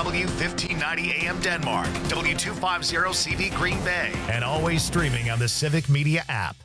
W1590 AM Denmark, W250CV Green Bay, and always streaming on the Civic Media app.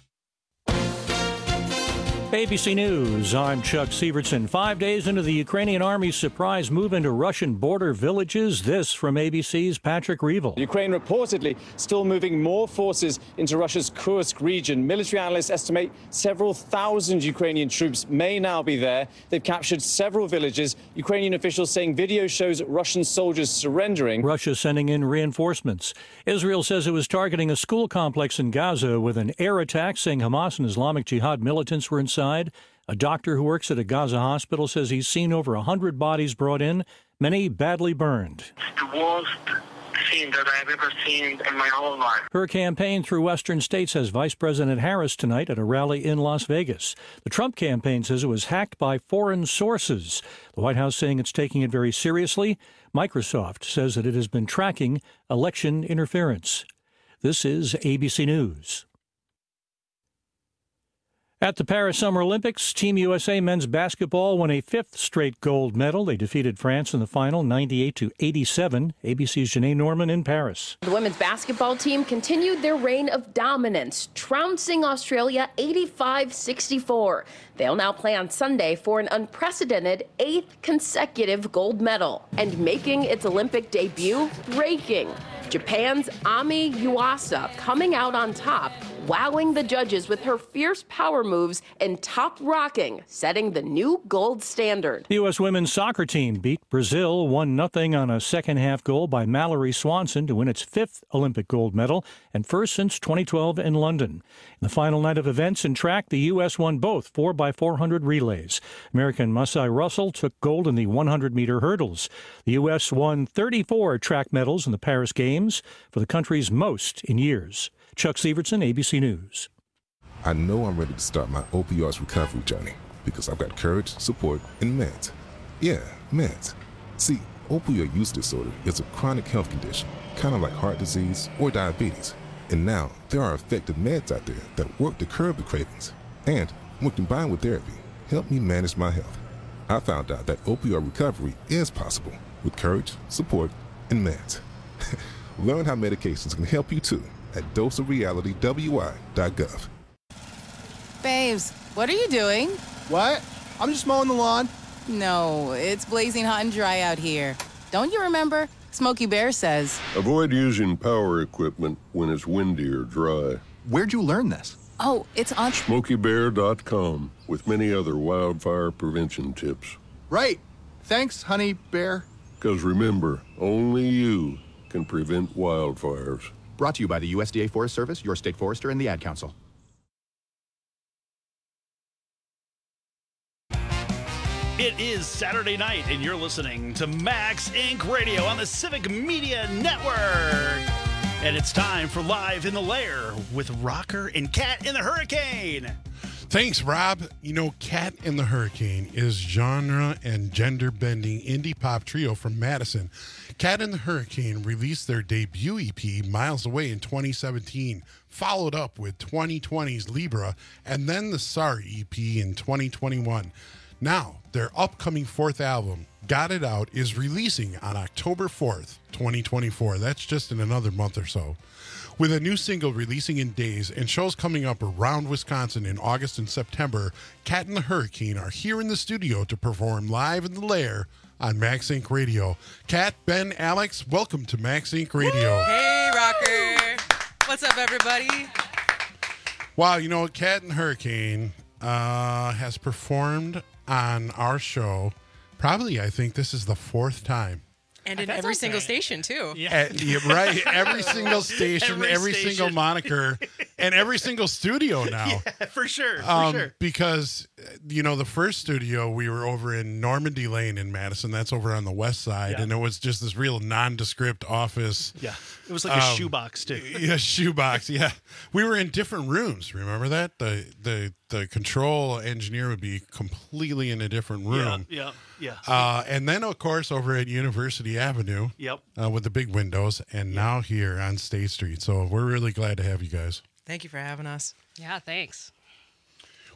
ABC News, I'm Chuck Sievertson. 5 days into the Ukrainian army's surprise move into Russian border villages, this from ABC's Patrick Reevell. Ukraine reportedly still moving more forces into Russia's Kursk region. Military analysts estimate several thousand Ukrainian troops may now be there. They've captured several villages. Ukrainian officials saying video shows Russian soldiers surrendering. Russia sending in reinforcements. Israel says it was targeting a school complex in Gaza with an air attack, saying Hamas and Islamic Jihad militants were inside. A doctor who works at a Gaza hospital says he's seen over 100 bodies brought in, many badly burned. It's the worst scene that I've ever seen in my whole life. Her campaign through Western states has Vice President Harris tonight at a rally in Las Vegas. The Trump campaign says it was hacked by foreign sources. The White House saying it's taking it very seriously. Microsoft says that it has been tracking election interference. This is ABC News. At the Paris Summer Olympics, Team USA men's basketball won a fifth straight gold medal. They defeated France in the final, 98-87. ABC's Janae Norman in Paris. The women's basketball team continued their reign of dominance, trouncing Australia 85-64. They'll now play on Sunday for an unprecedented 8th consecutive gold medal. And making its Olympic debut, breaking. Japan's Ami Yuasa coming out on top, wowing the judges with her fierce power moves and top rocking, setting the new gold standard. The U.S. women's soccer team beat Brazil 1-0 on a second-half goal by Mallory Swanson to win its fifth Olympic gold medal and first since 2012 in London. In the final night of events in track, the U.S. won both 4x400 relays. American Masai Russell took gold in the 100-meter hurdles. The U.S. won 34 track medals in the Paris Games, for the country's most in years. Chuck Sievertson, ABC News. I know I'm ready to start my opioids recovery journey because I've got courage, support, and meds. Yeah, meds. See, opioid use disorder is a chronic health condition, kind of like heart disease or diabetes. And now there are effective meds out there that work to curb the cravings. And when combined with therapy, help me manage my health. I found out that opioid recovery is possible with courage, support, and meds. Learn how medications can help you too at doseofrealitywi.gov. Babes, what are you doing? What? I'm just mowing the lawn. No, it's blazing hot and dry out here. Don't you remember? Smokey Bear says, avoid using power equipment when it's windy or dry. Where'd you learn this? oh, it's on SmokeyBear.com with many other wildfire prevention tips. Right. Thanks, Honey Bear. Because remember, only you can prevent wildfires. Brought to you by the USDA Forest Service, your state forester, and the Ad Council. It is Saturday night, and you're listening to Max Inc. Radio on the Civic Media Network. And it's time for Live in the Lair with Rocker and Cat in the Hurricane. Thanks, Rob. You know, Cat in the Hurricane is genre and gender-bending indie pop trio from Madison. Cat in the Hurricane released their debut EP, Miles Away, in 2017, followed up with 2020's Libra, and then the Sorry EP in 2021. Now, their upcoming fourth album, Got It Out, is releasing on October 4th, 2024. That's just in another month or so. With a new single releasing in days and shows coming up around Wisconsin in August and September, Cat in the Hurricane are here in the studio to perform Live in the Lair on Max Inc. Radio. Cat, Ben, Alex, welcome to Max Inc. Radio. Hey, Rocker. What's up, everybody? Wow, you know, Cat in the Hurricane has performed on our show. Probably, I think this is the fourth time. And in every single station, too. Yeah, right. Every single station, every single moniker, and every single studio now. Yeah, for sure. Because, you know, the first studio, we were over in Normandy Lane in Madison. That's over on the west side. Yeah. And it was just this real nondescript office. Yeah. It was like a shoebox, too. Yeah, shoebox. Yeah. We were in different rooms. Remember that? The control engineer would be completely in a different room. Yeah. And then, of course, over at University Avenue. Yep. With the big windows, and now here on State Street. So we're really glad to have you guys. Thank you for having us. Yeah, thanks.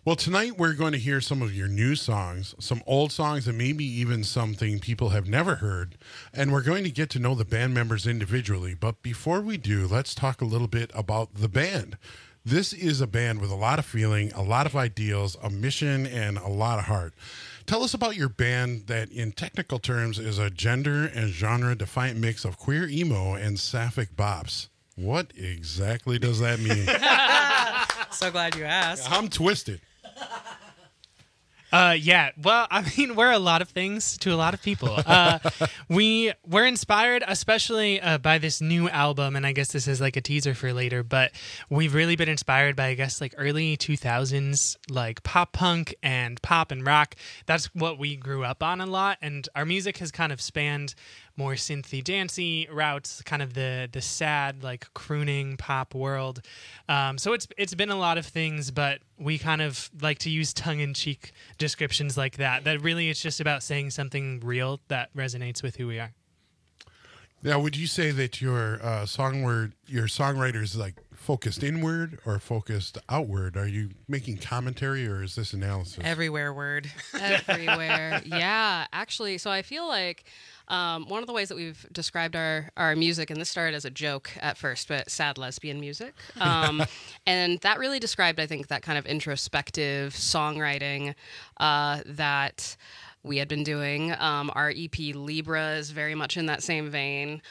Well, tonight we're going to hear some of your new songs, some old songs, and maybe even something people have never heard. And we're going to get to know the band members individually. But before we do, let's talk a little bit about the band. This is a band with a lot of feeling, a lot of ideals, a mission, and a lot of heart. Tell us about your band that, in technical terms, is a gender and genre-defiant mix of queer emo and sapphic bops. What exactly does that mean? So glad you asked. I'm twisted. Yeah. Well, I mean, we're a lot of things to a lot of people. We're inspired, especially by this new album, and I guess this is like a teaser for later, but we've really been inspired by, I guess, like early 2000s, like pop punk and pop and rock. That's what we grew up on a lot, and our music has kind of spanned more synthy, dancey routes, kind of the sad, like crooning pop world. So it's been a lot of things, but we kind of like to use tongue-in-cheek descriptions like that. That really it's just about saying something real that resonates with who we are. Now, would you say that your songwriter is like focused inward or focused outward? Are you making commentary or is this analysis? Everywhere word. Everywhere. Yeah, actually, so I feel like one of the ways that we've described our music, and this started as a joke at first, but sad lesbian music. And that really described, I think, that kind of introspective songwriting that we had been doing. Our EP Libra is very much in that same vein.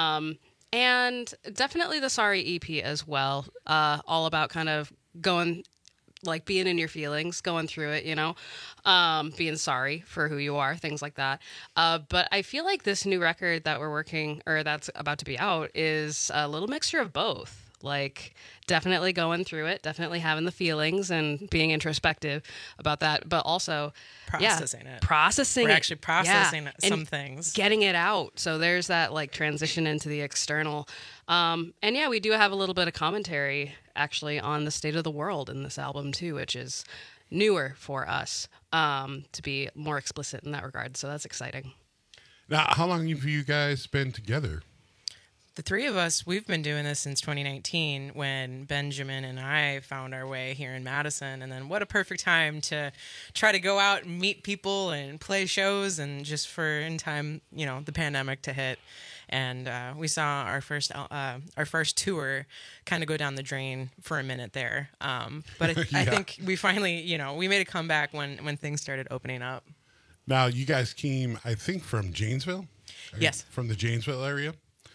And definitely the Sorry EP as well. All about kind of going, like being in your feelings, going through it, you know, being sorry for who you are, things like that. But I feel like this new record that we're working, or that's about to be out, is a little mixture of both. Like definitely going through it, definitely having the feelings and being introspective about that, but also Processing it. Processing We're it. actually processing Yeah. some And things. getting it out. So there's that like transition into the external. And yeah, we do have a little bit of commentary actually on the state of the world in this album too, which is newer for us to be more explicit in that regard. So that's exciting. Now, how long have you guys been together? The three of us, we've been doing this since 2019 when Benjamin and I found our way here in Madison. And then what a perfect time to try to go out and meet people and play shows, and just for in time, you know, the pandemic to hit. And we saw our first tour kind of go down the drain for a minute there. But I think we finally, you know, we made a comeback when things started opening up. Now, you guys came, I think, from Janesville? Yes. From the Janesville area?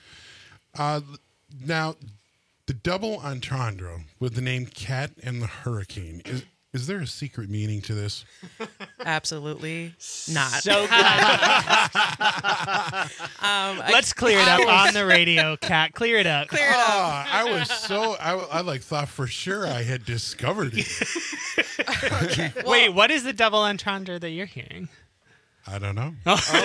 Now, the double entendre with the name Cat and the Hurricane, is there a secret meaning to this? Absolutely not. So good. Let's clear it up on the radio, Kat. Clear it up. Clear it up. I like thought for sure I had discovered it. Okay. Well, Wait, what is the double entendre that you're hearing? I don't know.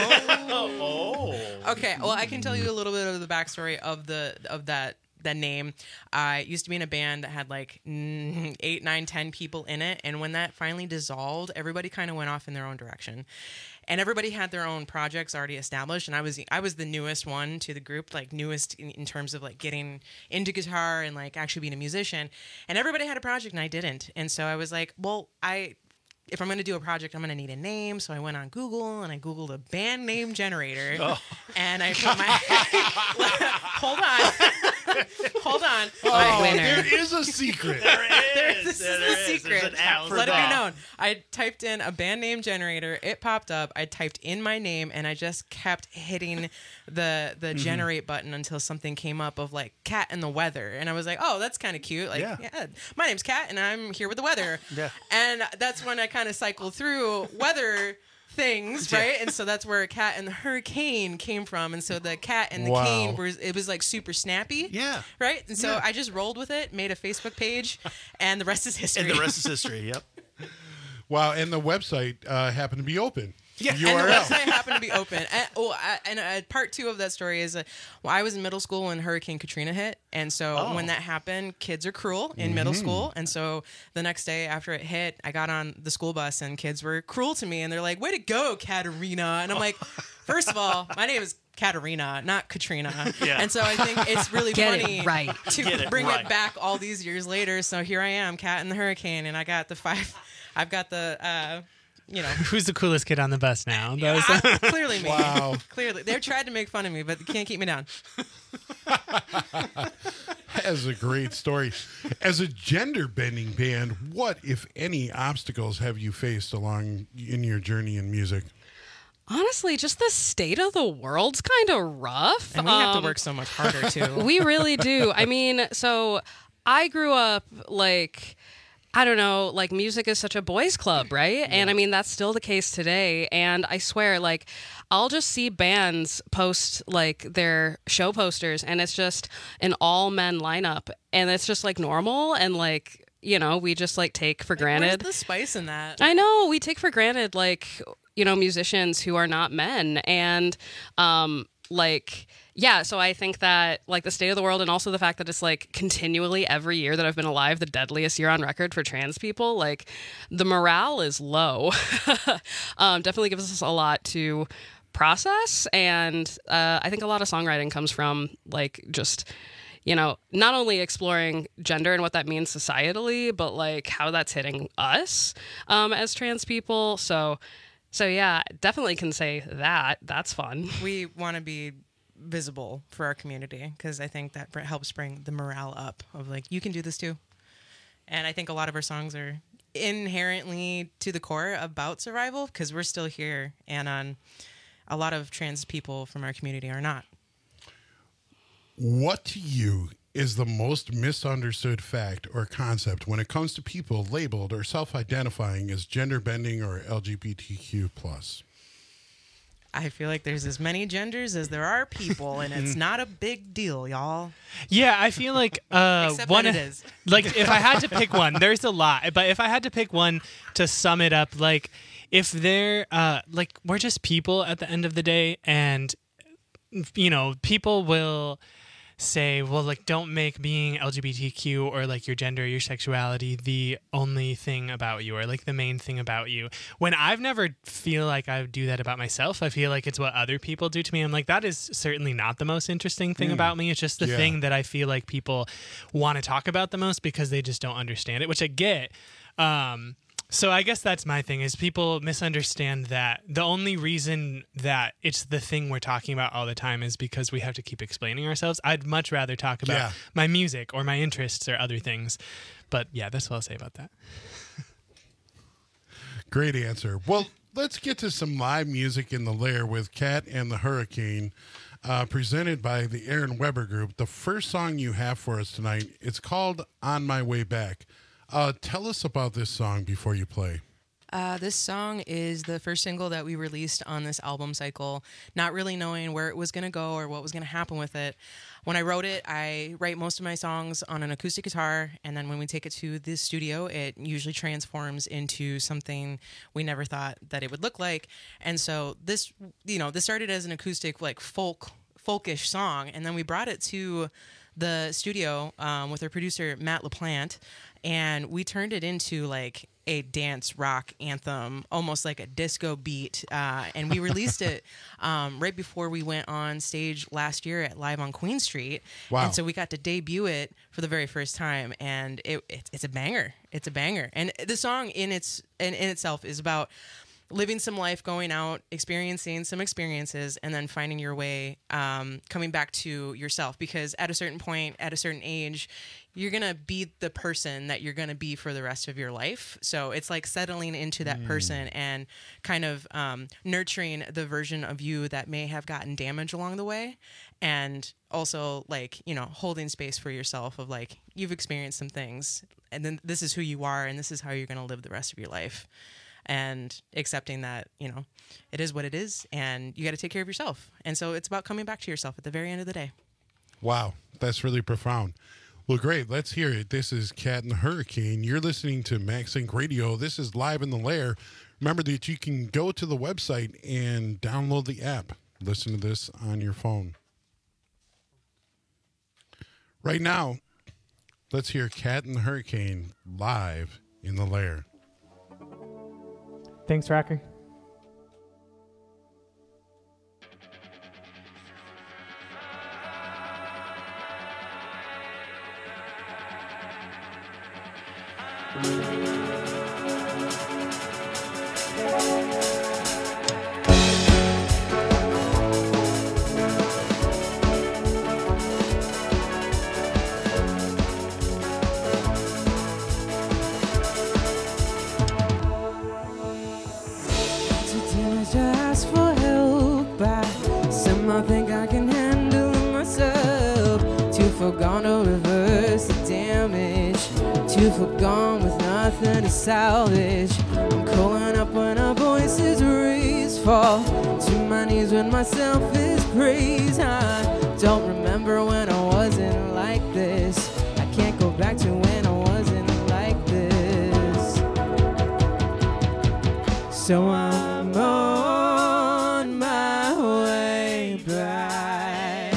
Okay, well, I can tell you a little bit of the backstory of that name. I used to be in a band that had like 8, 9, 10 people in it, and when that finally dissolved, everybody kind of went off in their own direction. And everybody had their own projects already established, and I was the newest one to the group, like newest in terms of like getting into guitar and like actually being a musician. And everybody had a project, and I didn't. And so I was like, well, if I'm going to do a project, I'm going to need a name. So I went on Google and I Googled a band name generator. Oh. And I put my... Hold on. Oh, there is a secret. This is the secret. Let it be known. I typed in a band name generator. It popped up. I typed in my name, and I just kept hitting the generate button until something came up of like Cat and the Weather. And I was like, oh, that's kind of cute. Like, yeah, my name's Cat, and I'm here with the weather. Yeah. And that's when I kind of cycled through weather things, right? And so that's where Cat and the Hurricane came from. And so the cat and the cane it was like super snappy. Yeah. Right? And so I just rolled with it, made a Facebook page, and the rest is history. Yep. Wow, and the website happened to be open. Yeah, URL. and the website happened to be open. And part 2 of that story is, I was in middle school when Hurricane Katrina hit, and so when that happened, kids are cruel in middle school, and so the next day after it hit, I got on the school bus, and kids were cruel to me, and they're like, "Way to go, Katarina!" And I'm like, first of all, my name is Katarina, not Katrina. Yeah. And so I think it's really funny to bring it back all these years later. So here I am, Cat and the Hurricane, and I got the I've got the, Who's the coolest kid on the bus now? Clearly me. Wow. Clearly. They tried to make fun of me, but they can't keep me down. That's a great story. As a gender-bending band, what, if any, obstacles have you faced along in your journey in music? Honestly, just the state of the world's kind of rough. And we have to work so much harder, too. We really do. I mean, so I grew up I don't know, music is such a boys' club, right? Yeah. And I mean, that's still the case today. And I swear, I'll just see bands post their show posters, and it's just an all men lineup, and it's just normal, and we just take for granted. Where's the spice in that? I know, we take for granted musicians who are not men, and yeah, so I think that the state of the world, and also the fact that it's continually every year that I've been alive, the deadliest year on record for trans people, the morale is low. Definitely gives us a lot to process, and I think a lot of songwriting comes from just not only exploring gender and what that means societally, but how that's hitting us as trans people. So yeah, definitely can say that. That's fun. We want to be visible for our community, because I think that helps bring the morale up of you can do this too. And I think a lot of our songs are inherently to the core about survival, because we're still here, and a lot of trans people from our community are not. What to you is the most misunderstood fact or concept when it comes to people labeled or self-identifying as gender bending or LGBTQ+? I feel like there's as many genders as there are people, and it's not a big deal, y'all. Yeah, I feel like Except one that it is. If I had to pick one, there's a lot, but if I had to pick one to sum it up, if they're we're just people at the end of the day, and people will say, well, don't make being LGBTQ or your gender, your sexuality the only thing about you, or the main thing about you. When I've never feel like I do that about myself, I feel like it's what other people do to me. I'm that is certainly not the most interesting thing about me. It's just the thing that I feel like people want to talk about the most because they just don't understand it, which I get. So I guess that's my thing, is people misunderstand that the only reason that it's the thing we're talking about all the time is because we have to keep explaining ourselves. I'd much rather talk about my music or my interests or other things. But yeah, that's what I'll say about that. Great answer. Well, let's get to some live music in the Lair with Cat and the Hurricane, presented by the Aaron Weber Group. The first song you have for us tonight, it's called On My Way Back. Tell us about this song before you play. This song is the first single that we released on this album cycle, not really knowing where it was going to go or what was going to happen with it. When I wrote it, I write most of my songs on an acoustic guitar, and then when we take it to the studio, it usually transforms into something we never thought that it would look like. And so this started as an acoustic, folkish song, and then we brought it to the studio with our producer, Matt LaPlante, and we turned it into a dance rock anthem, almost like a disco beat. And we released it right before we went on stage last year at Live on Queen Street. Wow. And so we got to debut it for the very first time, and it's a banger. It's a banger. And the song in itself is about living some life, going out, experiencing some experiences, and then finding your way, coming back to yourself. Because at a certain point, at a certain age, you're going to be the person that you're going to be for the rest of your life. So it's settling into that person and kind of nurturing the version of you that may have gotten damaged along the way. And also holding space for yourself of you've experienced some things, and then this is who you are, and this is how you're going to live the rest of your life. And accepting that, it is what it is, and you got to take care of yourself. And so it's about coming back to yourself at the very end of the day. Wow, that's really profound. Well, great. Let's hear it. This is Cat and the Hurricane. You're listening to Max Inc. Radio. This is Live in the Lair. Remember that you can go to the website and download the app. Listen to this on your phone. Right now, let's hear Cat and the Hurricane live in the Lair. Thanks, Rocker. I can handle it myself. Too far gone to reverse the damage. Too far gone with nothing to salvage. I'm calling up when our voices raise, fall to my knees when myself is praised. I don't remember when I wasn't like this. I can't go back to when I wasn't like this. So I'm on my way back.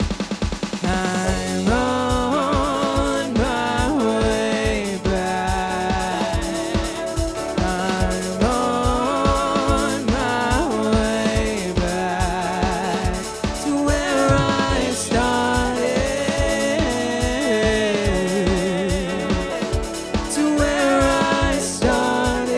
I'm on my way back. I'm on my way back to where I started, to where I started.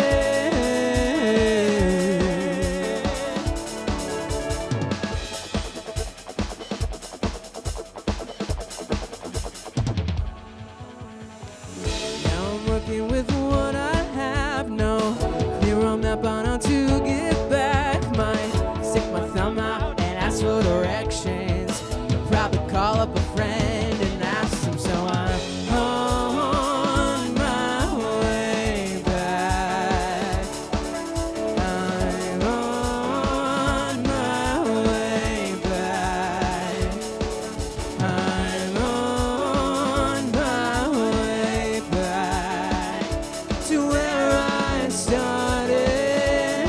Now I'm working with what I have, no clear on map on how to get back. Might stick my thumb out and ask for directions. I'll probably call up a friend and ask them. So I'm on my way back. I'm on my way back. I'm on my way back to where I started,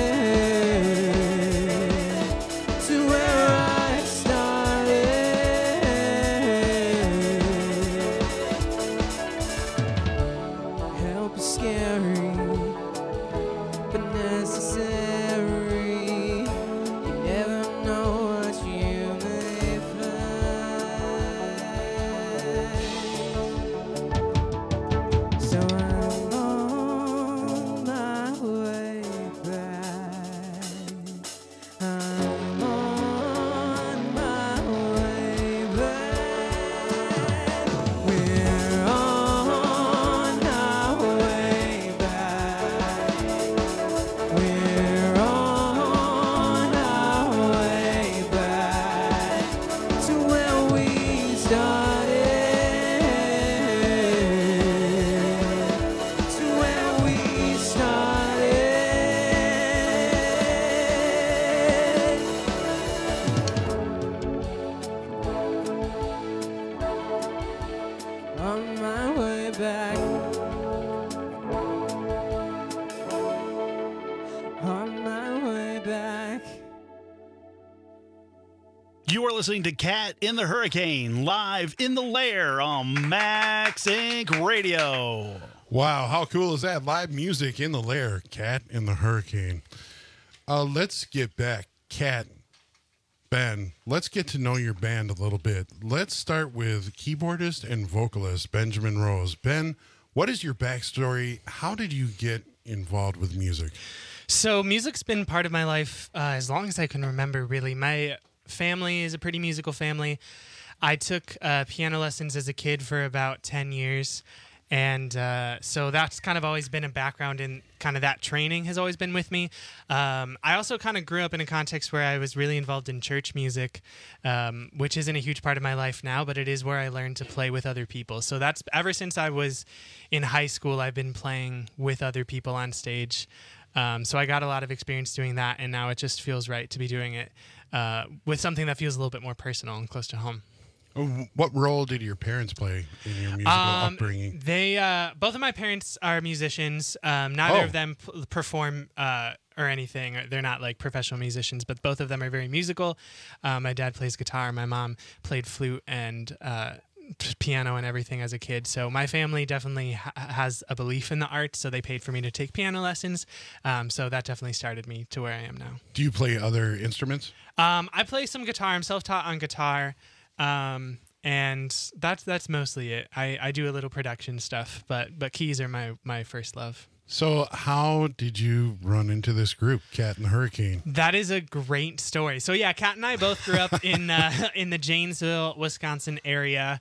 to where I started. Help is scary, but necessary. You never know what you may find. So I'm on my way back. I'm on my way back. We're on our way back. We're on our way back to where we started, to where we started. On my way back. On my way back. You are listening to Cat in the Hurricane, live in the lair on Max Inc. Radio. Wow, how cool is that? Live music in the lair, Cat in the Hurricane. Let's get back, Cat, Ben, let's get to know your band a little bit. Let's start with keyboardist and vocalist Benjamin Rose. Ben, what is your backstory? How did you get involved with music? So music's been part of my life as long as I can remember, really. My family is a pretty musical family. I took piano lessons as a kid for about 10 years. And so that's kind of always been a background, in kind of that training has always been with me. I also kind of grew up in a context where I was really involved in church music, which isn't a huge part of my life now, but it is where I learned to play with other people. So that's ever since I was in high school, I've been playing with other people on stage. So I got a lot of experience doing that, and now it just feels right to be doing it with something that feels a little bit more personal and close to home. What role did your parents play in your musical upbringing? They both of my parents are musicians. Neither of them perform or anything. They're not like professional musicians, but both of them are very musical. My dad plays guitar. My mom played flute and piano and everything as a kid. So my family definitely has a belief in the arts, so they paid for me to take piano lessons. So that definitely started me to where I am now. Do you play other instruments? I play some guitar. I'm self-taught on guitar. And that's mostly it. I do a little production stuff, but keys are my first love. So how did you run into this group, Cat and the Hurricane? That is a great story. So yeah, Cat and I both grew up in the Janesville, Wisconsin area.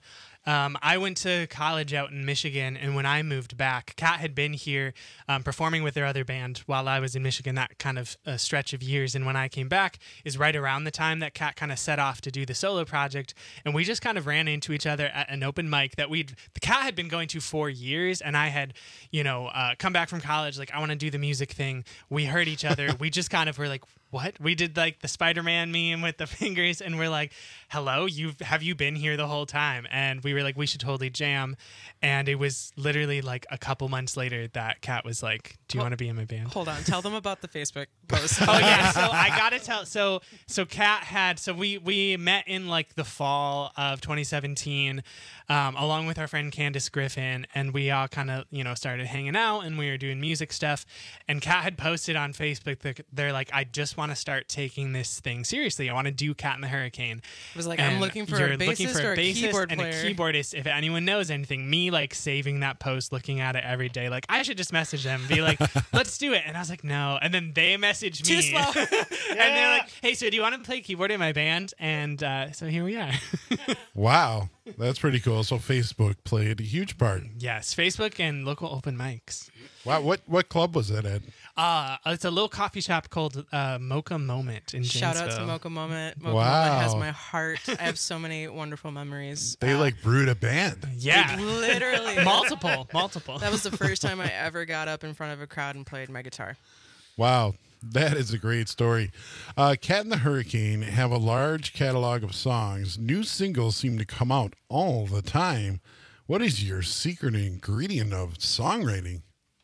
I went to college out in Michigan, and when I moved back, Kat had been here performing with their other band while I was in Michigan, that kind of stretch of years. And when I came back is right around the time that Kat kind of set off to do the solo project. And we just kind of ran into each other at an open mic that the Kat had been going to for years. And I had, come back from college, like, I want to do the music thing. We heard each other. We just kind of were like, what? We did like the Spider-Man meme with the fingers, and we're like, hello, have you been here the whole time? And we were like, we should totally jam. And it was literally like a couple months later that Kat was like, do you want to be in my band? Hold on, tell them about the Facebook post. Oh yeah, so I gotta tell. So Kat had. So we met in like the fall of 2017, along with our friend Candace Griffin, and we all kind of started hanging out, and we were doing music stuff. And Kat had posted on Facebook that they're like, I just want to start taking this thing seriously. I want to do Cat in the Hurricane. It was like, I'm looking for a bassist or a keyboard and player. A keyboardist. If anyone knows anything, me like saving that post, looking at it every day, like I should just message them, be like, let's do it. And I was like, no. And then they messaged me. Too slow. And they're like, hey, so do you want to play keyboard in my band? And so here we are. Wow. That's pretty cool. So Facebook played a huge part. Yes, Facebook and local open mics. Wow. What club was that at? It's a little coffee shop called Mocha Moment in Shout out Janesville. to Mocha Moment. Mocha Wow. Moment has my heart. I have so many wonderful memories. They like brewed a band. Yeah. Literally. multiple. That was the first time I ever got up in front of a crowd and played my guitar. Wow. That is a great story. Cat and the Hurricane have a large catalog of songs. New singles seem to come out all the time. What is your secret ingredient of songwriting?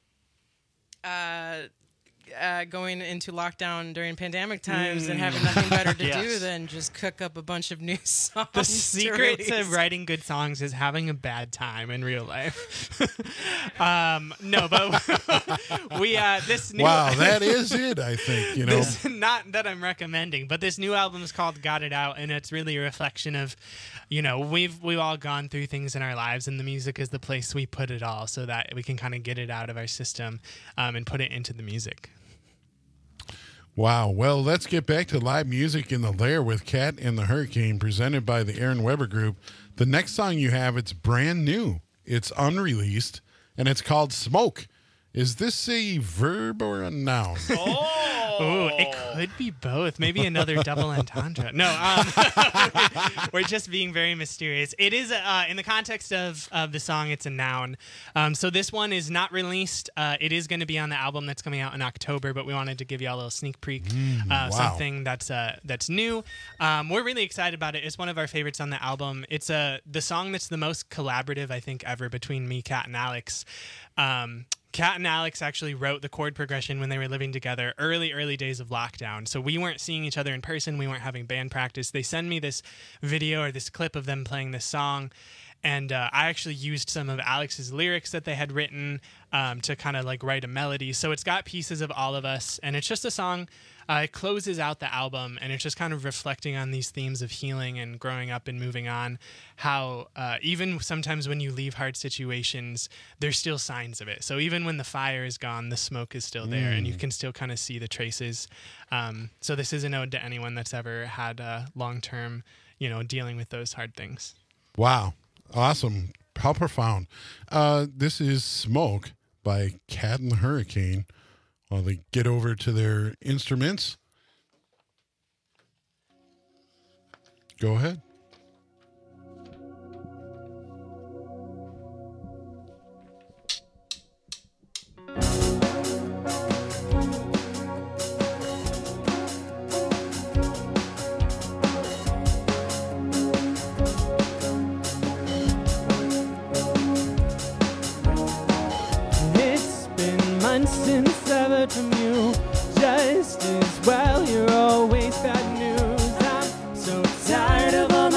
Going into lockdown during pandemic times and having nothing better to do than just cook up a bunch of new songs. The secret to release. writing good songs is having a bad time in real life. No, but we this new Wow, that is it, I think, This, not that I'm recommending, but this new album is called Got It Out, and it's really a reflection of, we've all gone through things in our lives, and the music is the place we put it all so that we can kind of get it out of our system and put it into the music. Wow. Well, let's get back to live music in the Lair with Cat and the Hurricane, presented by the Aaron Weber Group. The next song you have, it's brand new. It's unreleased, and it's called Smoke. Is this a verb or a noun? Oh, it could be both. Maybe another double entendre. No, we're just being very mysterious. It is, in the context of the song, it's a noun. So this one is not released. It is going to be on the album that's coming out in October, but we wanted to give you all a little sneak peek, something that's new. We're really excited about it. It's one of our favorites on the album. It's the song that's the most collaborative, I think, ever between me, Kat, and Alex. Kat and Alex actually wrote the chord progression when they were living together early days of lockdown. So we weren't seeing each other in person. We weren't having band practice. They send me this video or this clip of them playing this song. And I actually used some of Alex's lyrics that they had written to kind of like write a melody. So it's got pieces of all of us. And it's just a song. It closes out the album, and it's just kind of reflecting on these themes of healing and growing up and moving on. How even sometimes when you leave hard situations, there's still signs of it. So even when the fire is gone, the smoke is still there, and you can still kind of see the traces. So this is an ode to anyone that's ever had long-term, dealing with those hard things. Wow. Awesome. How profound. This is Smoke by Cat and the Hurricane. While they get over to their instruments. Go ahead. It's been months since severed from you. Just as well, you're always bad news. I'm so tired of all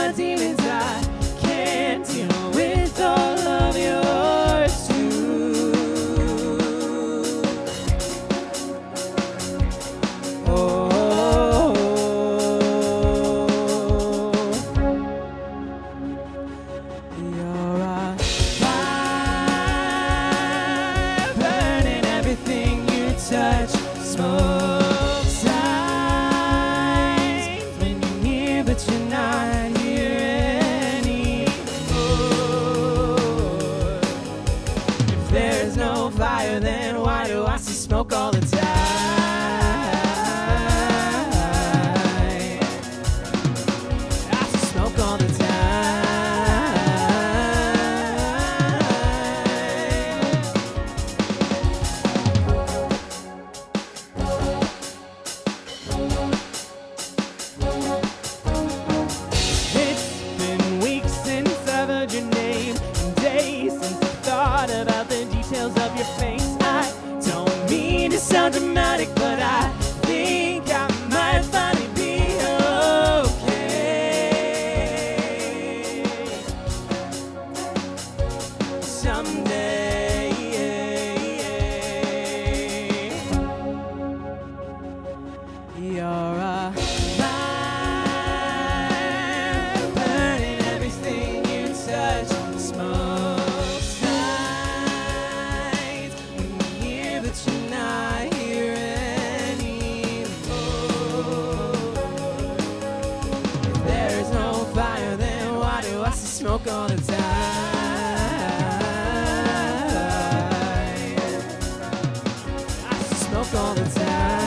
see smoke all the time. I see smoke all the time.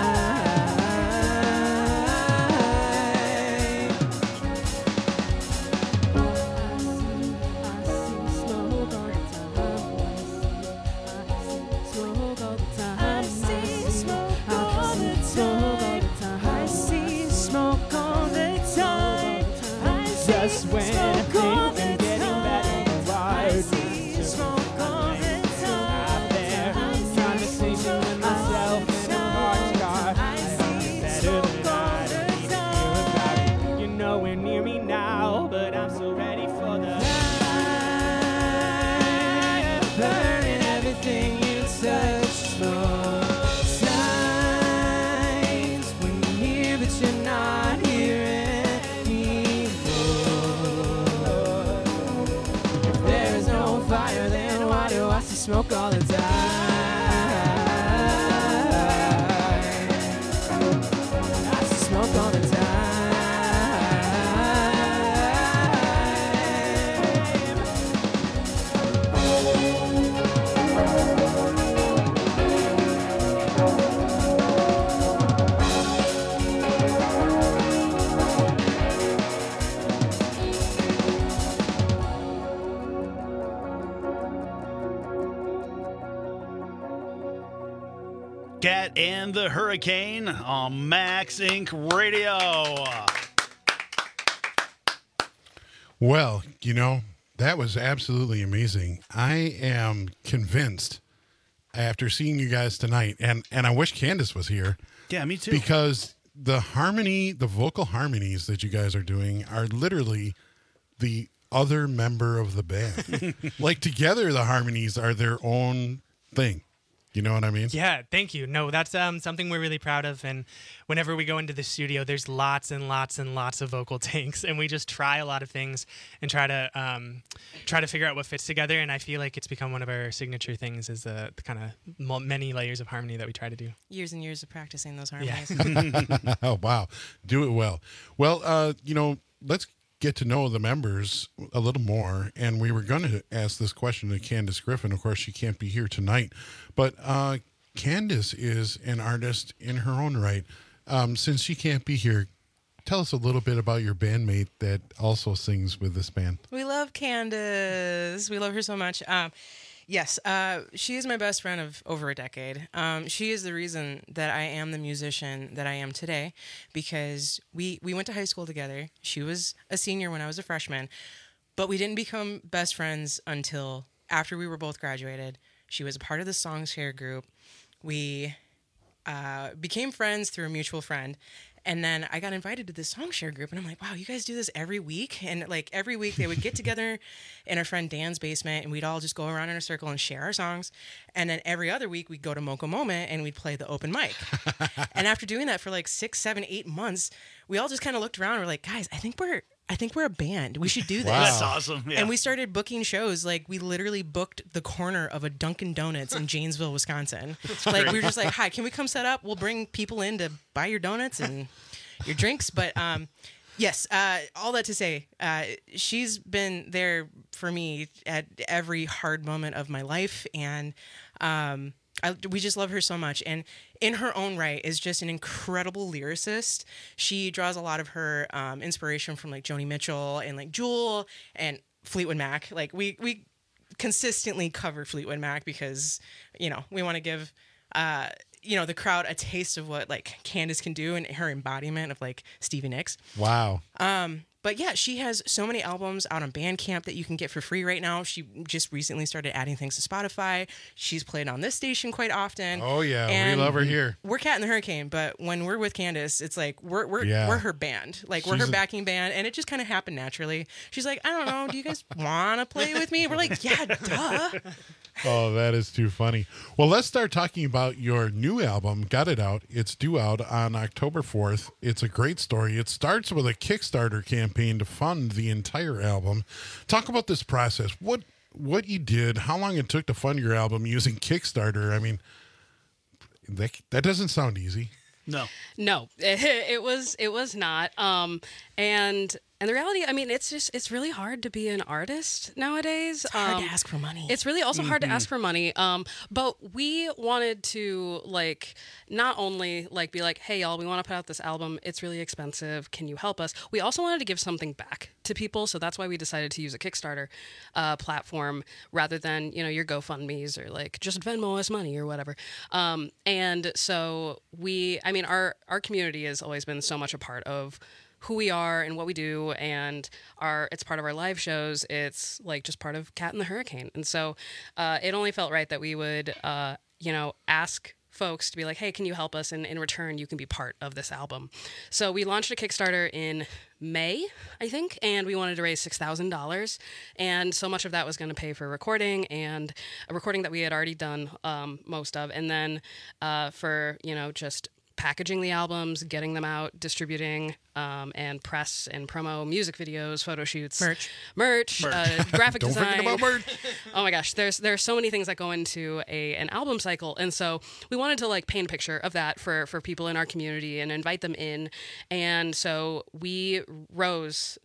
Just when I think I'm getting better, why smoke all the time? Out there, conversation with myself in a large car. I see better than I don't even feel about it. You're nowhere near me now, but I'm so ready for the fire, burning everything you touch. Smoke signs when you hear that you're not hearing. Fire, then why do I see smoke all the time? I see smoke all the time. Cat and the Hurricane on Max Inc. Radio. Well, you know, that was absolutely amazing. I am convinced after seeing you guys tonight, and I wish Candace was here. Yeah, me too. Because the harmony, the vocal harmonies that you guys are doing are literally the other member of the band. Like together, the harmonies are their own thing. You know what I mean? Yeah, thank you. No, that's something we're really proud of. And whenever we go into the studio, there's lots and lots and lots of vocal takes, and we just try a lot of things and try to figure out what fits together. And I feel like it's become one of our signature things is the kind of many layers of harmony that we try to do. Years and years of practicing those harmonies. Yeah. Oh, wow. Do it well. Well, you know, let's get to know the members a little more, and we were going to ask this question to Candace Griffin. Of course, she can't be here tonight, but Candace is an artist in her own right. Since she can't be here, tell us a little bit about your bandmate that also sings with this band. We love Candace. We love her so much. Yes, she is my best friend of over a decade. She is the reason that I am the musician that I am today, because we went to high school together. She was a senior when I was a freshman, but we didn't become best friends until after we were both graduated. She was a part of the Songshare group. We became friends through a mutual friend. And then I got invited to this Songshare group, and I'm like, wow, you guys do this every week? And like every week they would get together in our friend Dan's basement, and we'd all just go around in a circle and share our songs. And then every other week we'd go to Mocha Moment and we'd play the open mic. And after doing that for like 6, 7, 8 months, we all just kind of looked around. We're like, guys, I think we're a band. We should do this. Wow. That's awesome. Yeah. And we started booking shows. Like we literally booked the corner of a Dunkin' Donuts in Janesville, Wisconsin. Like we were just like, hi, can we come set up? We'll bring people in to buy your donuts and your drinks. But yes, all that to say, she's been there for me at every hard moment of my life. And we just love her so much. And in her own right is just an incredible lyricist. She draws a lot of her inspiration from like Joni Mitchell and like Jewel and Fleetwood Mac. Like we consistently cover Fleetwood Mac because, you know, we want to give, you know, the crowd a taste of what like Candace can do and her embodiment of like Stevie Nicks. Wow. But yeah, she has so many albums out on Bandcamp that you can get for free right now. She just recently started adding things to Spotify. She's played on this station quite often. Oh yeah, and we love her here. We're Cat and the Hurricane, but when we're with Candace, it's like we're her band. Like we're her backing band, and it just kind of happened naturally. She's like, I don't know, do you guys want to play with me? We're like, yeah, duh. Oh, that is too funny. Well, let's start talking about your new album, Got It Out. It's due out on October 4th. It's a great story. It starts with a Kickstarter campaign to fund the entire album. Talk about this process. What you did, how long it took to fund your album using Kickstarter. I mean, that doesn't sound easy. No, it was not. And the reality, I mean, it's really hard to be an artist nowadays. It's hard to ask for money. It's really also hard to ask for money. But we wanted to not only be like, hey y'all, we want to put out this album. It's really expensive. Can you help us? We also wanted to give something back to people. So that's why we decided to use a Kickstarter platform rather than, your GoFundMe's or just Venmo us money or whatever. And so our community has always been so much a part of who we are and what we do, and it's part of our live shows. It's just part of Cat and the Hurricane. And so it only felt right that we would ask folks to be like, hey, can you help us? And in return, you can be part of this album. So we launched a Kickstarter in May, I think, and we wanted to raise $6,000. And so much of that was going to pay for recording, and a recording that we had already done most of. And then for, just packaging the albums, getting them out, distributing, and press and promo, music videos, photo shoots, merch, graphic Don't design. forget about merch. Oh my gosh, there's so many things that go into an album cycle, and so we wanted to paint a picture of that for people in our community and invite them in. And so we rose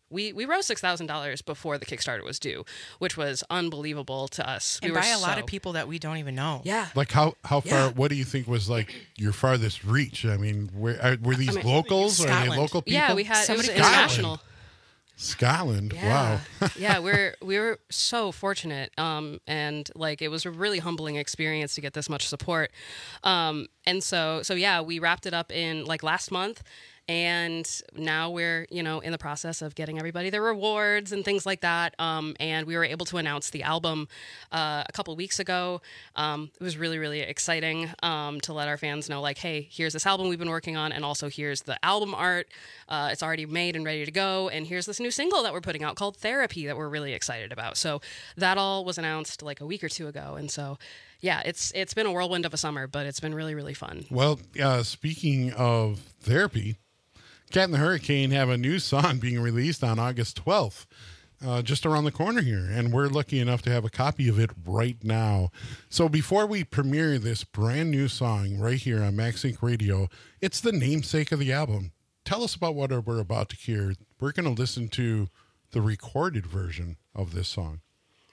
$6,000 before the Kickstarter was due, which was unbelievable to us. And by a lot of people that we don't even know. Yeah. How far? What do you think was your farthest reach? I mean, were these locals? Scotland. Or are they local people? Yeah, we had it was Scotland. international. Scotland. Yeah. Wow. Yeah, we were so fortunate, and it was a really humbling experience to get this much support. And so yeah, we wrapped it up in last month. And now we're, in the process of getting everybody their rewards and things like that. And we were able to announce the album a couple weeks ago. It was really, really exciting to let our fans know, hey, here's this album we've been working on, and also here's the album art. It's already made and ready to go. And here's this new single that we're putting out called Therapy that we're really excited about. So that all was announced a week or two ago. And so yeah, it's been a whirlwind of a summer, but it's been really, really fun. Well, speaking of Therapy, Cat and the Hurricane have a new song being released on August 12th, just around the corner here, and we're lucky enough to have a copy of it right now. So before we premiere this brand new song right here on Max Inc. Radio, it's the namesake of the album. Tell us about what we're about to hear. We're going to listen to the recorded version of this song.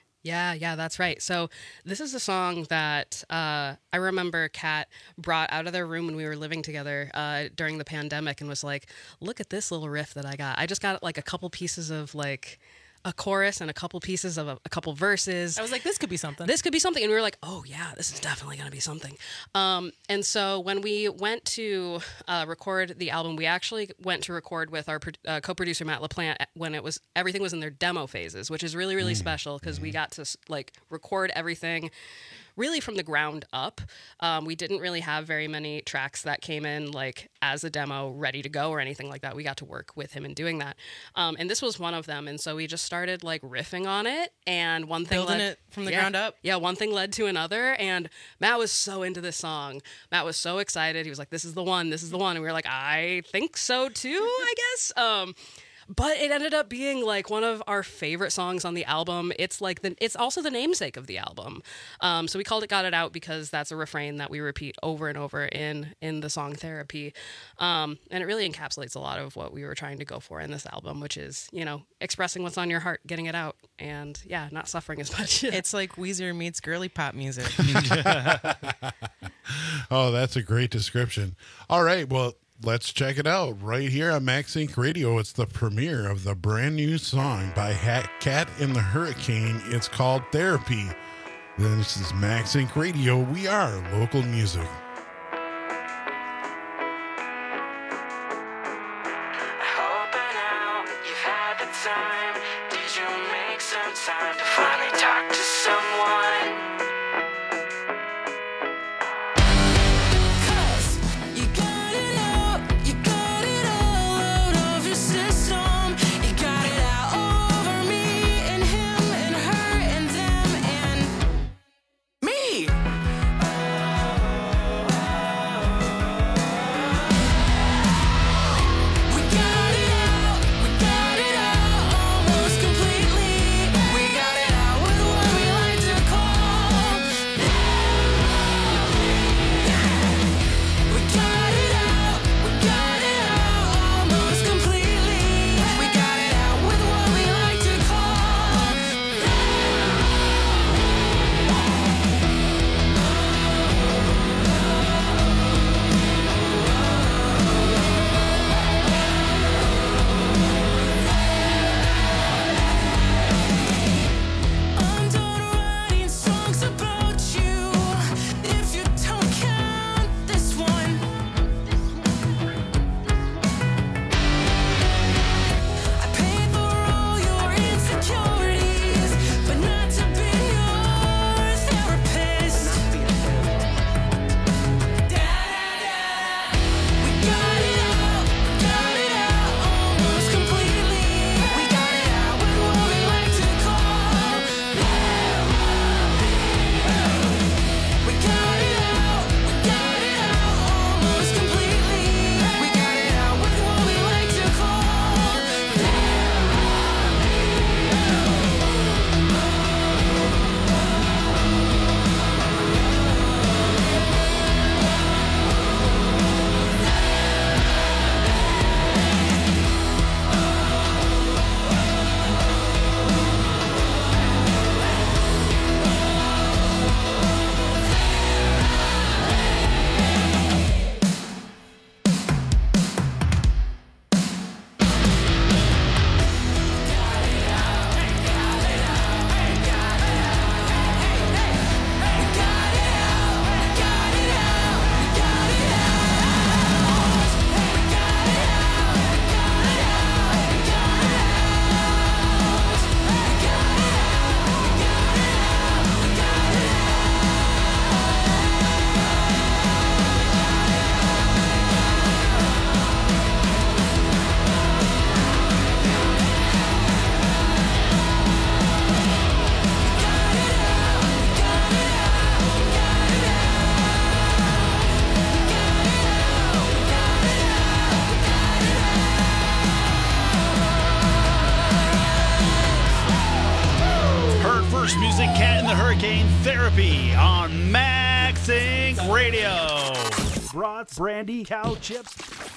Yeah, that's right. So this is a song that I remember Kat brought out of their room when we were living together during the pandemic and was like, look at this little riff that I got. I just got a couple pieces of a chorus and a couple pieces of a couple verses. I was like, this could be something. This could be something. And we were like, oh yeah, this is definitely going to be something. And so when we went to record the album, we actually went to record with our co-producer Matt LaPlante when everything was in their demo phases, which is really, really special because we got to record everything really from the ground up. We didn't really have very many tracks that came in as a demo ready to go or anything like that. We got to work with him in doing that. And this was one of them. And so we just started riffing on it, and one thing building it from the ground up. Yeah, one thing led to another, and Matt was so into this song. Matt was so excited. He was like, this is the one. And we were like, I think so too, I guess. But it ended up being one of our favorite songs on the album. It's it's also the namesake of the album. So we called it "Got It Out" because that's a refrain that we repeat over and over in the song Therapy. And it really encapsulates a lot of what we were trying to go for in this album, which is, expressing what's on your heart, getting it out, and not suffering as much. It's like Weezer meets girly pop music. Oh, that's a great description. All right, well, let's check it out right here on Max Inc. Radio. It's the premiere of the brand new song by Cat and the Hurricane. It's called Therapy. This is Max Inc. Radio. We are local music. Time to finally talk to someone. Almost completely. We got it out with what we like to call First Music, Cat in the Hurricane, Therapy on Max Inc. Radio. Brats, brandy, cow chips,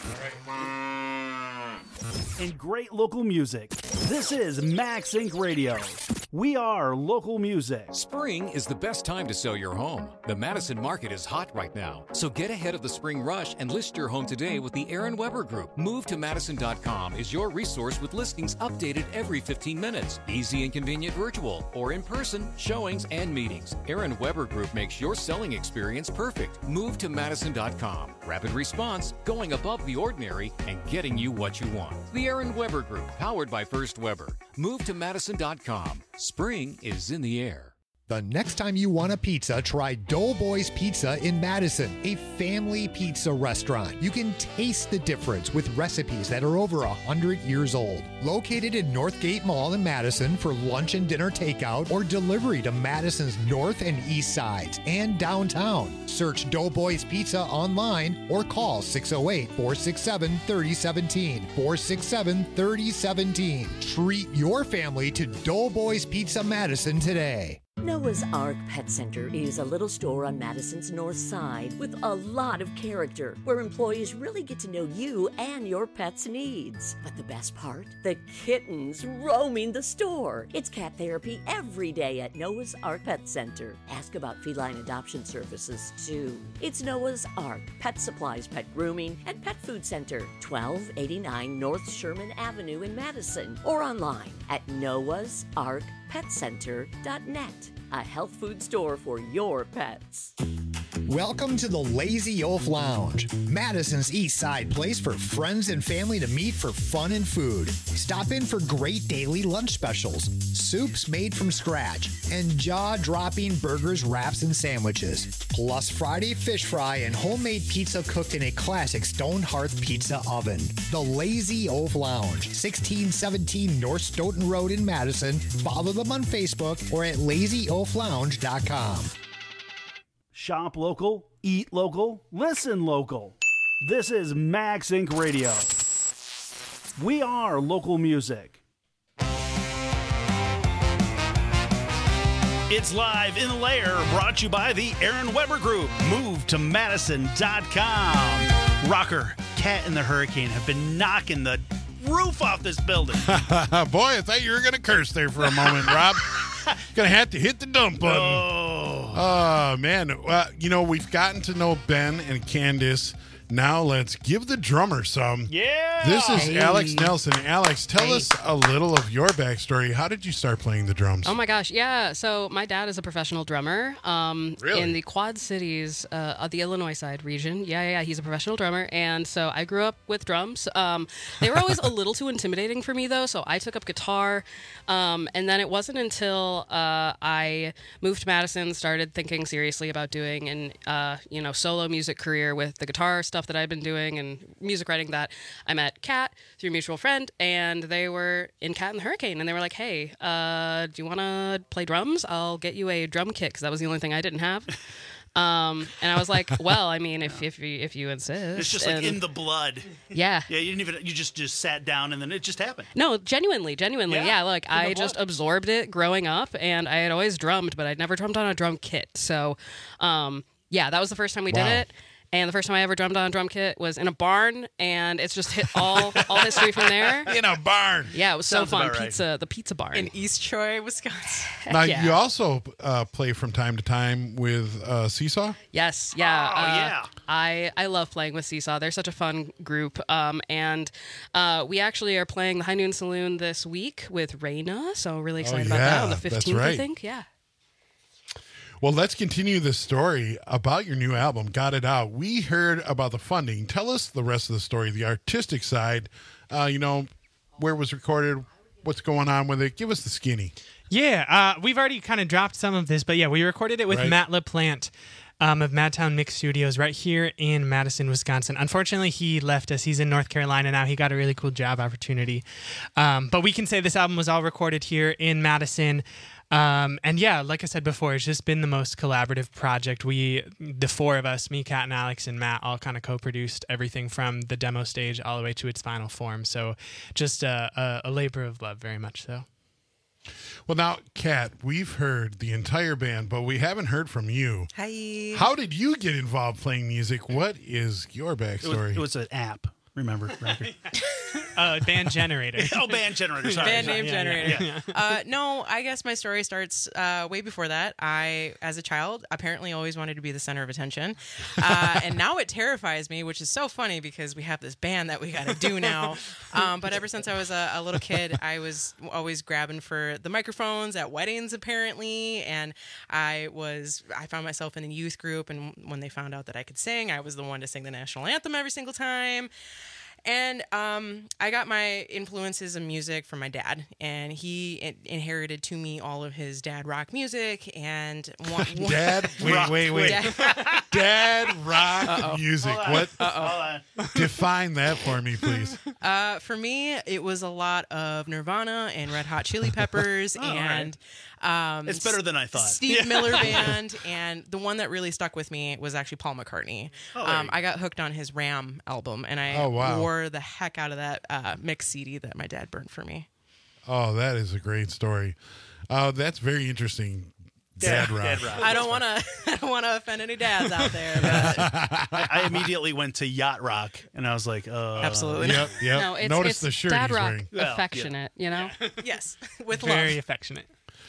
and great local music. This is Max Inc. Radio. We are local music. Spring is the best time to sell your home. The Madison market is hot right now, so get ahead of the spring rush and list your home today with the Aaron Weber Group. MoveToMadison.com is your resource with listings updated every 15 minutes. Easy and convenient virtual or in-person showings and meetings. Aaron Weber Group makes your selling experience perfect. MoveToMadison.com. Rapid response, going above the ordinary, and getting you what you want. The Aaron Weber Group, powered by First Weber. MoveToMadison.com. Spring is in the air. The next time you want a pizza, try Doughboys Pizza in Madison, a family pizza restaurant. You can taste the difference with recipes that are over 100 years old. Located in Northgate Mall in Madison for lunch and dinner takeout or delivery to Madison's north and east sides and downtown. Search Doughboys Pizza online or call 608-467-3017. 467-3017. Treat your family to Doughboys Pizza Madison today. Noah's Ark Pet Center is a little store on Madison's north side with a lot of character, where employees really get to know you and your pet's needs. But the best part? The kittens roaming the store. It's cat therapy every day at Noah's Ark Pet Center. Ask about feline adoption services, too. It's Noah's Ark Pet Supplies, Pet Grooming, and Pet Food Center, 1289 North Sherman Avenue in Madison, or online at noahsarkpetcenter.net. A health food store for your pets. Welcome to the Lazy Oaf Lounge, Madison's East Side place for friends and family to meet for fun and food. Stop in for great daily lunch specials, soups made from scratch, and jaw-dropping burgers, wraps, and sandwiches. Plus Friday fish fry and homemade pizza cooked in a classic stone hearth pizza oven. The Lazy Oaf Lounge, 1617 North Stoughton Road in Madison. Follow them on Facebook or at lazyoaflounge.com. Shop local, eat local, listen local. This is Max Inc. Radio. We are local music. It's Live in the Lair, brought to you by the Aaron Weber Group. Move to Madison.com. Rocker, Cat in the Hurricane have been knocking the roof off this building. Boy, I thought you were going to curse there for a moment, Rob. Going to have to hit the dump button. Oh, man. We've gotten to know Ben and Candace. Now let's give the drummer some. Yeah. This is Alex Nelson. Alex, tell us a little of your backstory. How did you start playing the drums? Oh my gosh, yeah. So my dad is a professional drummer. Really? In the Quad Cities, of the Illinois side region. Yeah. He's a professional drummer, and so I grew up with drums. They were always a little too intimidating for me, though. So I took up guitar, and then it wasn't until I moved to Madison, started thinking seriously about doing an solo music career with the guitar stuff that I've been doing and music writing, that I met Kat through a mutual friend, and they were in Cat in the Hurricane, and they were like, hey, do you want to play drums? I'll get you a drum kit, because that was the only thing I didn't have. And I was like, well, I mean, if you insist. It's just like in the blood. Yeah. Yeah, you just sat down and then it just happened. No, genuinely. Yeah, like I just absorbed it growing up, and I had always drummed, but I'd never drummed on a drum kit. So, that was the first time we did it. And the first time I ever drummed on a drum kit was in a barn, and it's just hit all history from there. In a barn. Yeah, it was Sounds so fun. about right. The pizza barn. In East Troy, Wisconsin. Now, you also play from time to time with Seesaw? Yes, yeah. Oh, yeah. I love playing with Seesaw. They're such a fun group. And we actually are playing the High Noon Saloon this week with Raina, so really excited about that on the 15th, that's right. I think. Yeah. Well, let's continue the story about your new album, Got It Out. We heard about the funding. Tell us the rest of the story, the artistic side, where it was recorded, what's going on with it. Give us the skinny. Yeah, we've already kind of dropped some of this, but yeah, we recorded it with Matt LaPlante of Madtown Mix Studios right here in Madison, Wisconsin. Unfortunately, he left us. He's in North Carolina now. He got a really cool job opportunity. But we can say this album was all recorded here in Madison. And yeah, like I said before, it's just been the most collaborative project. The four of us, me, Kat, and Alex, and Matt, all kind of co-produced everything from the demo stage all the way to its final form. So just a labor of love, very much so. Well, now, Kat, we've heard the entire band, but we haven't heard from you. Hi. How did you get involved playing music? What is your backstory? It was an app. Remember? Band generator. Band generator. Sorry. Band name generator. Yeah. No, I guess my story starts way before that. I, as a child, apparently always wanted to be the center of attention. And now it terrifies me, which is so funny because we have this band that we got to do now. But ever since I was a little kid, I was always grabbing for the microphones at weddings, apparently. And I found myself in a youth group. And when they found out that I could sing, I was the one to sing the national anthem every single time. And I got my influences in music from my dad, and he inherited to me all of his dad rock music. And Dad, wait. Dad rock music. What? Define that for me, please. For me, it was a lot of Nirvana and Red Hot Chili Peppers, and it's better than I thought. Steve Miller Band, and the one that really stuck with me was actually Paul McCartney. I got hooked on his Ram album, and I wore the heck out of that mix CD that my dad burned for me. Oh, that is a great story. That's very interesting. Dad rock. I don't want to offend any dads out there. But I immediately went to yacht rock, and I was like, absolutely. Yep. No, Notice it's the shirt dad he's rock wearing. affectionate, you know? Yes, with Very love. affectionate.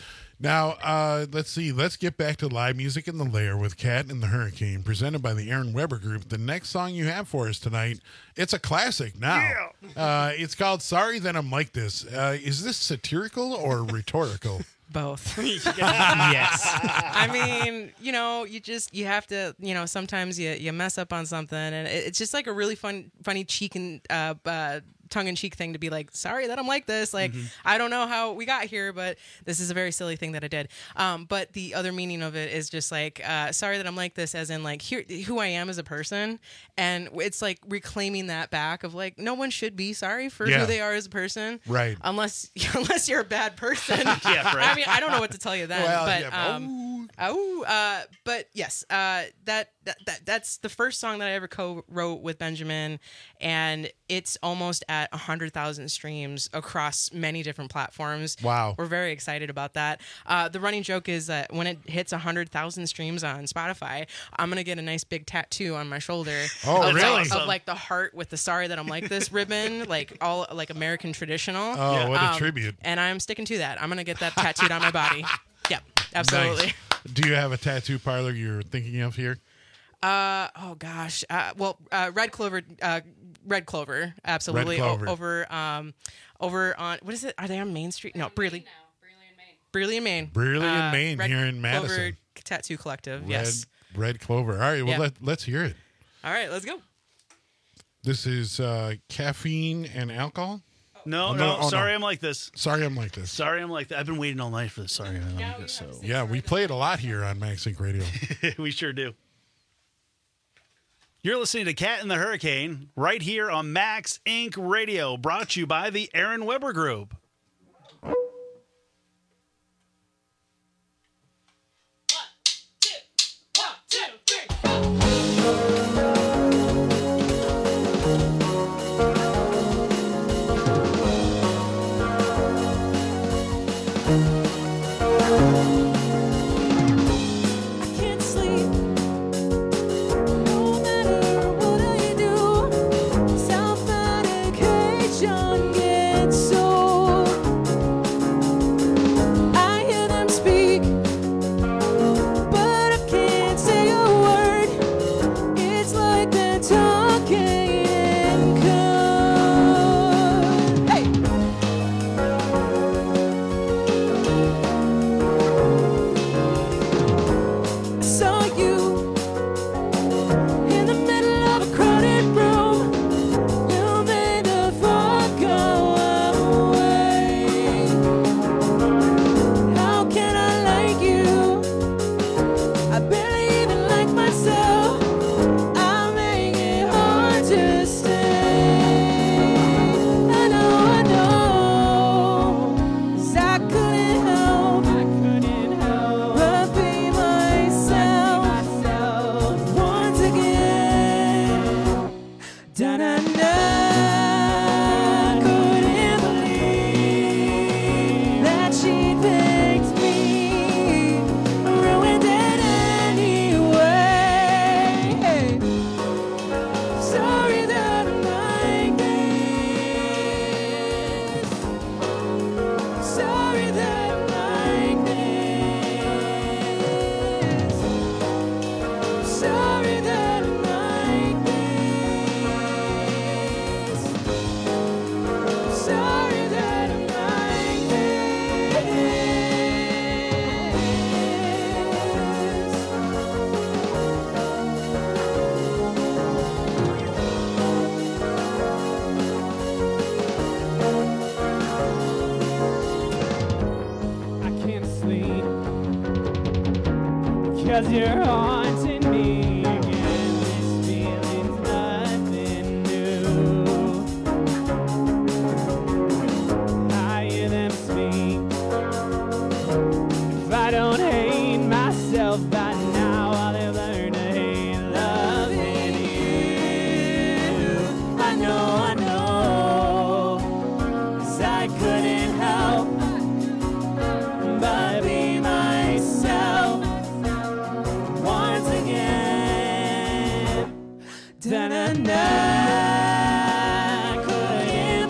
Now, let's see. Let's get back to live music in the lair with Cat and the Hurricane, presented by the Aaron Weber Group. The next song you have for us tonight, it's a classic now. It's called Sorry That I'm Like This. Is this satirical or rhetorical? Both. Yes. I mean, you have to, sometimes you mess up on something, and it's just like a really funny cheek and tongue-in-cheek thing to be like, sorry that I'm like this. Like, I don't know how we got here, but this is a very silly thing that I did. But the other meaning of it is just like, sorry that I'm like this, as in like who I am as a person. And it's like reclaiming that back of like, no one should be sorry for who they are as a person. Right. Unless you're a bad person. Yeah, right. I mean, I don't know what to tell you then. Well, but yes, that's the first song that I ever co-wrote with Benjamin, and it's almost at 100,000 streams across many different platforms. Wow. We're very excited about that. The running joke is that when it hits 100,000 streams on Spotify, I'm going to get a nice big tattoo on my shoulder. Oh, really? Of like the heart with the Sorry That I'm Like This ribbon, like all like American traditional. Oh, what a tribute. And I'm sticking to that. I'm going to get that tattooed on my body. Yep, absolutely. Nice. Do you have a tattoo parlor you're thinking of here? Oh gosh. Red Clover. Absolutely. Red Clover. Over on, what is it? Are they on Main Street? No, Brearley. Brearley and Maine. Brearley and Maine Red here in Madison. Clover Tattoo Collective. Yes. Red Clover. All right. Well, Yeah. let's hear it. All right, let's go. This is caffeine and alcohol. No, sorry, I'm like this. Sorry, I'm like this. Sorry, I'm like that. I've been waiting all night for this. Sorry, I'm like this. So Yeah, we play it a lot here on Max Inc. Radio. we sure do. You're listening to Cat and the Hurricane right here on Max Inc. Radio, brought to you by the Aaron Weber Group. Can't sleep. No matter what I do, self-medication gets so 'cause you're haunting me again. This feeling's nothing new. I hear them speak. If I don't hate myself by now, I'll have learned to hate loving you. I know, 'cause I couldn't help but be myself once again. Da-na-na. Couldn't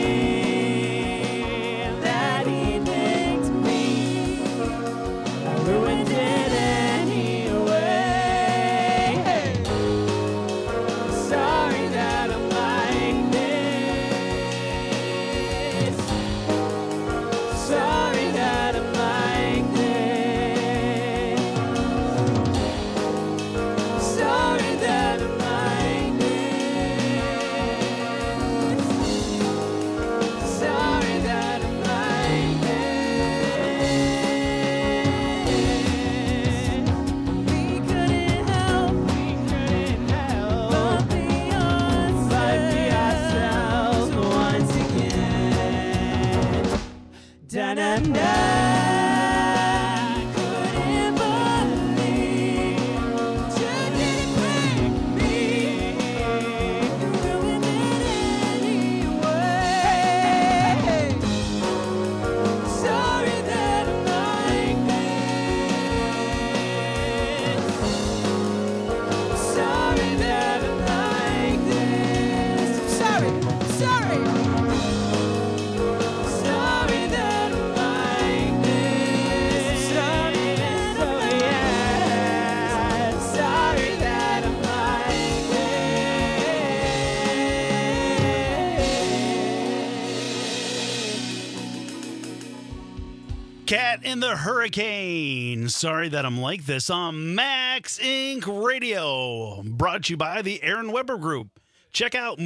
believe that he linked me. I ruined it anyway. Sorry that I'm like this. Sorry that I'm like this. Sorry that I'm like this. Sorry that I'm like this. We couldn't help but be ourselves once again. Da-na-na. Couldn't believe you didn't break me. You ruined it anyway. Sorry that I'm like this. Sorry that I'm like this. Sorry. Sorry that I'm like this. Sorry that I'm Sorry that I'm like Cat in the Hurricane. Sorry that I'm like this on Max Inc. Radio. Brought to you by the Aaron Weber Group. Check out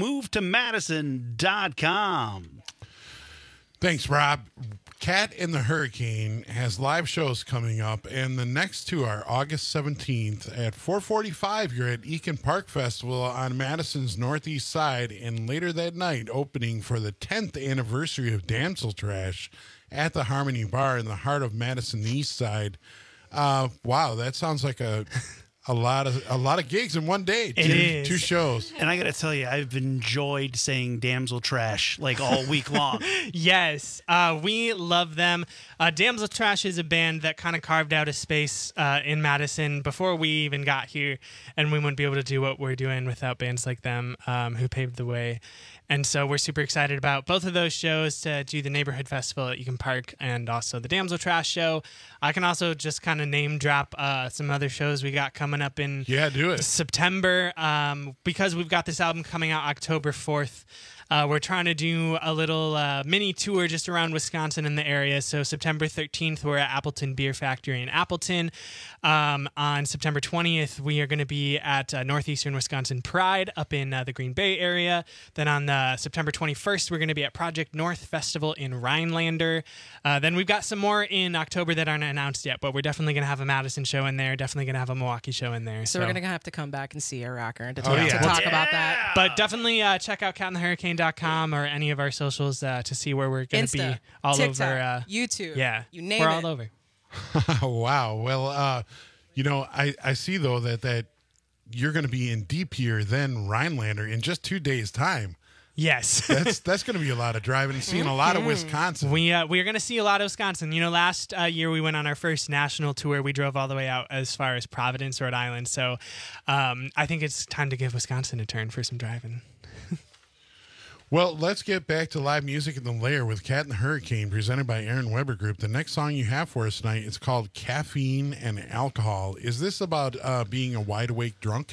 movetomadison.com. Thanks, Rob. Cat in the Hurricane has live shows coming up, and the next two are August 17th at 4:45. You're at Eakin Park Festival on Madison's northeast side, and later that night, opening for the 10th anniversary of Damsel Trash at the Harmony Bar in the heart of Madison East Side. Wow, that sounds like a lot of gigs in one day. Two shows. And I got to tell you, I've enjoyed saying Damsel Trash like all week long. Yes, we love them. Damsel Trash is a band that kind of carved out a space in Madison before we even got here, and we wouldn't be able to do what we're doing without bands like them who paved the way. And so we're super excited about both of those shows, to do the Neighborhood Festival at Eakin Park and also the Damsel Trash show. I can also just kind of name drop some other shows we got coming up in September, because we've got this album coming out October 4th. We're trying to do a little mini tour just around Wisconsin and the area. So September 13th, we're at Appleton Beer Factory in Appleton. On September 20th, we are going to be at Northeastern Wisconsin Pride up in the Green Bay area. Then on September 21st, we're going to be at Project North Festival in Rhinelander. Then we've got some more in October that aren't announced yet, but we're definitely going to have a Madison show in there. Definitely going to have a Milwaukee show in there. So we're going to have to come back and see a rocker to talk about that. But definitely check out catinthehurricane.com or any of our socials to see where we're going to be all TikTok, over. YouTube. Yeah, you name we're it. all over. Wow. Well, I see, though, that you're going to be in Depeer, then Rhinelander in just 2 days' time. Yes. That's going to be a lot of driving and seeing a lot of Wisconsin. We are going to see a lot of Wisconsin. You know, last year we went on our first national tour. We drove all the way out as far as Providence, Rhode Island. So I think it's time to give Wisconsin a turn for some driving. Well, let's get back to live music in the Lair with Cat and the Hurricane, presented by Aaron Weber Group. The next song you have for us tonight is called Caffeine and Alcohol. Is this about being a wide awake drunk?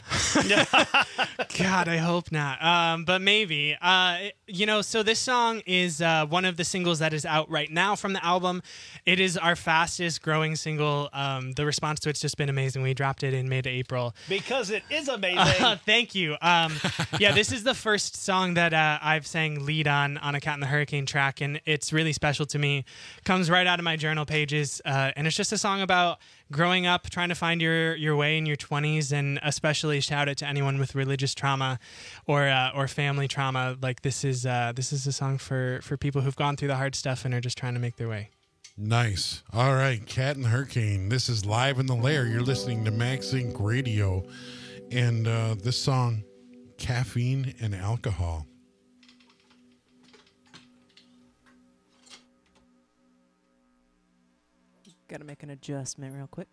God, I hope not. But maybe. So this song is one of the singles that is out right now from the album. It is our fastest growing single. The response to it's just been amazing. We dropped it in mid-April. Because it is amazing. Thank you. This is the first song that I've I've sang lead on A Cat in the Hurricane track, and it's really special to me. Comes right out of my journal pages, and it's just a song about growing up, trying to find your way in your 20s, and especially shout out to anyone with religious trauma or family trauma. Like this is a song for people who've gone through the hard stuff and are just trying to make their way. Nice. All right, Cat and the Hurricane. This is Live in the Lair. You're listening to Max Inc. Radio, and this song, Caffeine and Alcohol. Gotta make an adjustment real quick.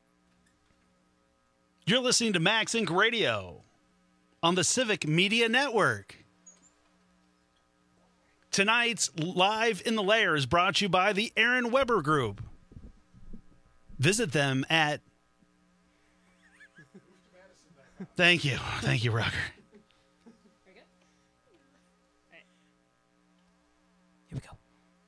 You're listening to Max Inc. Radio on the Civic Media Network. Tonight's Live in the Lair is brought to you by the Aaron Weber Group. Visit them at... Thank you, Rocker. Here we go.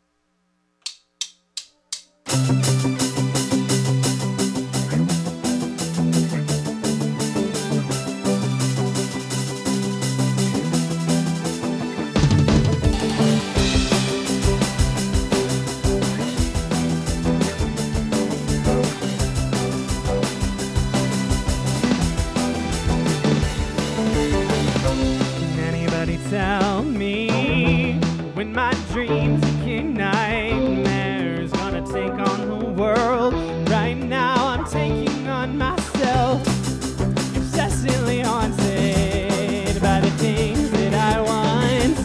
Tell me when my dreams became nightmares, gonna take on the world. Right now I'm taking on myself, obsessively haunted by the things that I once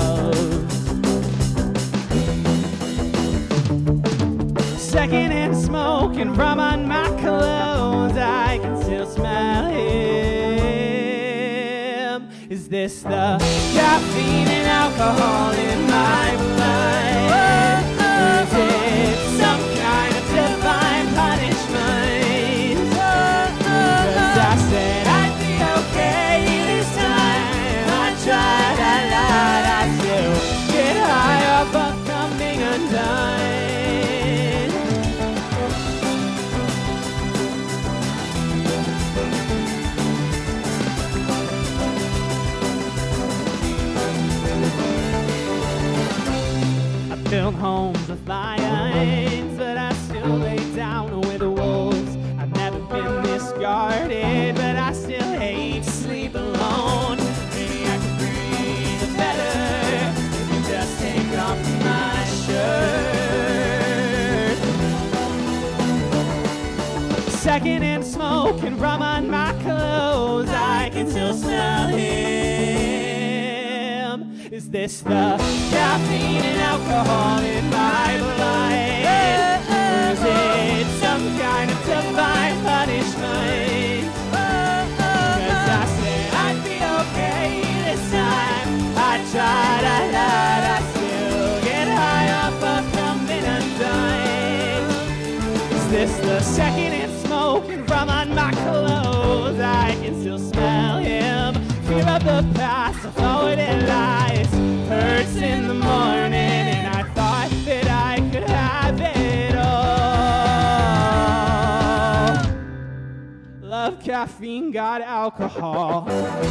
loved. Secondhand smoke and rum on my clothes, I can still smell him. Is this the caffeine and alcohol in my blood? Or is it some kind of divine punishment? 'Cause I said I'd be okay this time. I tried a lot, I still get high off of coming undone. Built homes with lions, but I still lay down with the wolves. I've never been this guarded, but I still hate to sleep alone. Maybe I could breathe better if you just take off my shirt. Secondhand smoke and rum on my clothes, I can still smell him. Is this the caffeine and alcohol in my blood? Or is it some kind of divine punishment? 'Cause I said I'd be okay this time. I tried a lot, I still get high off of coming undone. Is this the secondhand smoke and rum on my clothes? I can still smell him. Fear of the past, I followed it lies. Hurts in the morning, and I thought that I could have it all. Love, caffeine, got alcohol.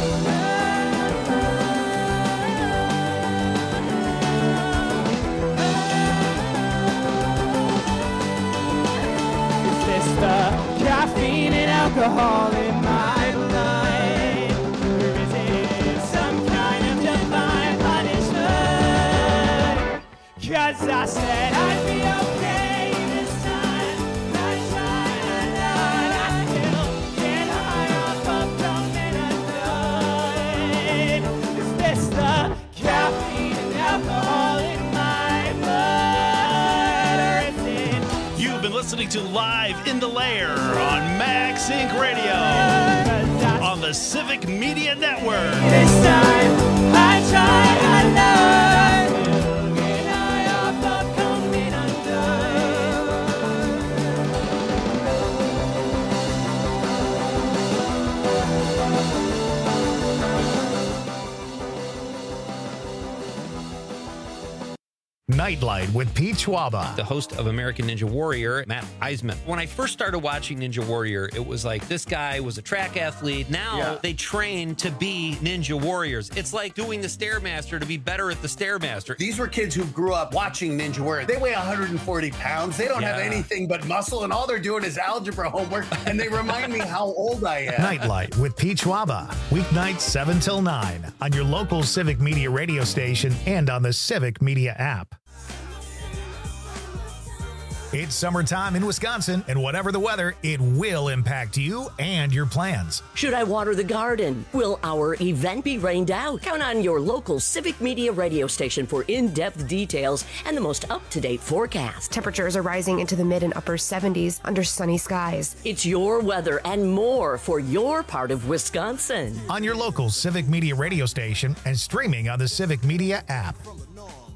Is this the caffeine and alcohol in my blood? Cause I said I'd be okay this time. I tried a lot, I still get high off of coming undone. Is this the caffeine and alcohol in my blood? Or is it? You've been listening to Live in the Lair on Max Inc. Radio on the Civic Media Network. This time I tried a lot. Nightlight with Pete Schwaba. The host of American Ninja Warrior, Matt Eisman. When I first started watching Ninja Warrior, it was like this guy was a track athlete. Now they train to be Ninja Warriors. It's like doing the Stairmaster to be better at the Stairmaster. These were kids who grew up watching Ninja Warrior. They weigh 140 pounds. They don't have anything but muscle, and all they're doing is algebra homework, and they remind me how old I am. Nightlight with Pete Schwaba. Weeknights 7 till 9 on your local Civic Media radio station and on the Civic Media app. It's summertime in Wisconsin, and whatever the weather, it will impact you and your plans. Should I water the garden? Will our event be rained out? Count on your local Civic Media radio station for in-depth details and the most up-to-date forecast. Temperatures are rising into the mid and upper 70s under sunny skies. It's your weather and more for your part of Wisconsin. On your local Civic Media radio station and streaming on the Civic Media app.